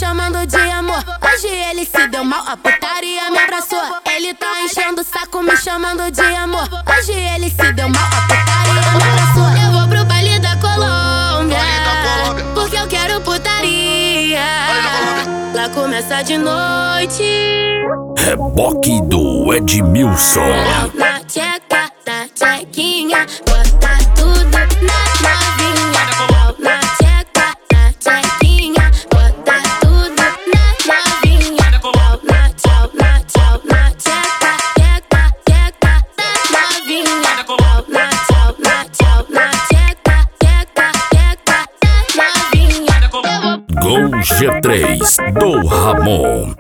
chamando de amor. Hoje ele se deu mal, a putaria me abraçou. Ele tá enchendo o saco me chamando de amor. Hoje ele se deu mal, a putaria me abraçou. Eu vou pro baile da Colômbia, porque eu quero putaria. Lá começa de noite. Reboque do Edmilson. Na tcheca, na tchequinha, bota tudo na novinha. Na tcheca, na tchequinha, bota tudo na novinha. Na tchau, na tchau, na tcheca, tcheca, tcheca, na novinha. Na tchau, na tchau, na tcheca, tcheca, tcheca, na novinha. Gol G3 do Ramon.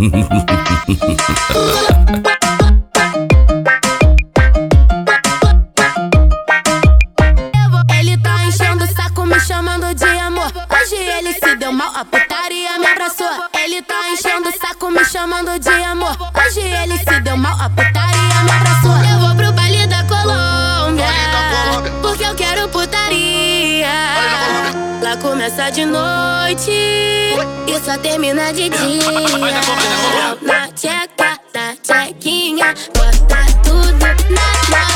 Ele tá enchendo o saco me chamando de amor. Hoje ele se deu mal, a putaria me abraçou. Ele tá enchendo o saco me chamando de amor. Hoje ele se deu mal, a putaria me abraçou. Eu vou pro baile da Colômbia, porque eu quero putaria. Lá começa de noite e só termina de dia. Na tcheca, na tchequinha, bota tudo na